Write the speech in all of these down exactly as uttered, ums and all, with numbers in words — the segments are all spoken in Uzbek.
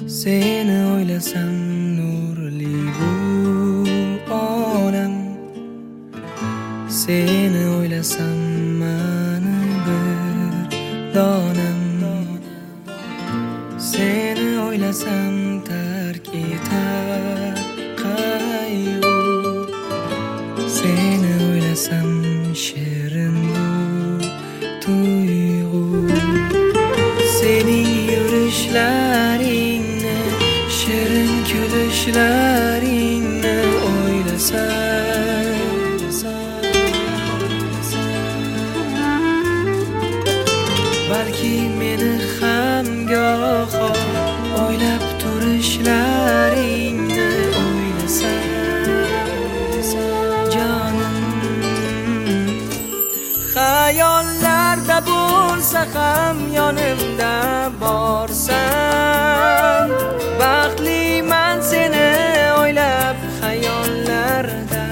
Seni o'ylasam nurli bu olam, seni o'ylasam mani bir donam, seni o'ylasam tark etar qayg'u, seni o'ylasam shirin bu tuyg'u. Sening yurishlaringni, shirin kulishlaringni o'ylasam, balki meni ham goho o'ylab turishlaringni o'ylasam, jonim. Xayollarda bo'lsa ham yonimda borsan, baxtliman seni o'ylab xayollarda.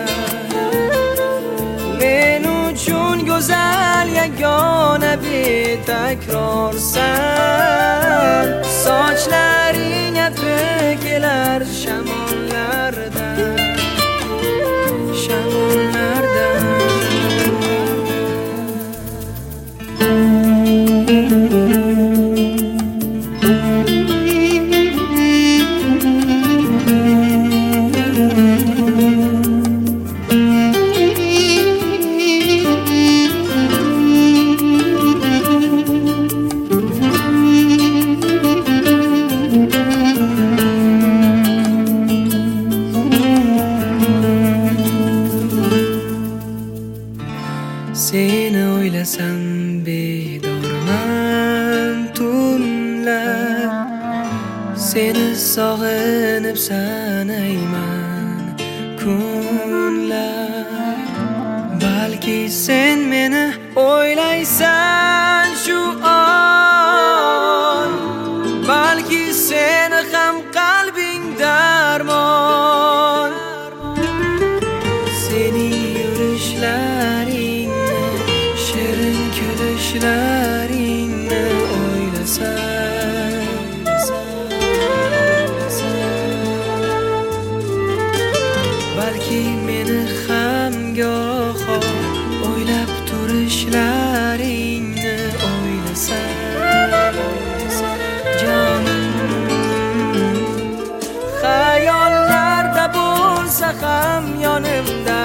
Men uchun go'zal yagona betakrorsan, sochlaring atri kelar shamollarda, shamollarda. Seni o'ylasam bedorman tunlar, seni sog'inib sanayman kunlar. Balki sen meni o'ylaysan shu on, balki seni ham qalbing darmon. Sening yurishlaringni, shirin kulishlaringni o'ylasam, balki meni ham goho o'ylab turishlaringni o'ylasam, jonim. Xayollarda bo'lsa ham yonimda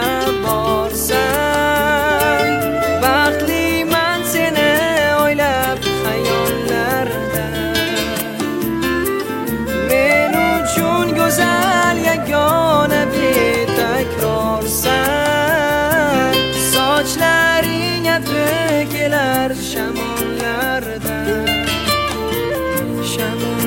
borsan, baxtliman seni o'ylab xayollarda. Men uchun go'zal yagona betakrorsan, sochlaring atri kelar shamollarda, shamol.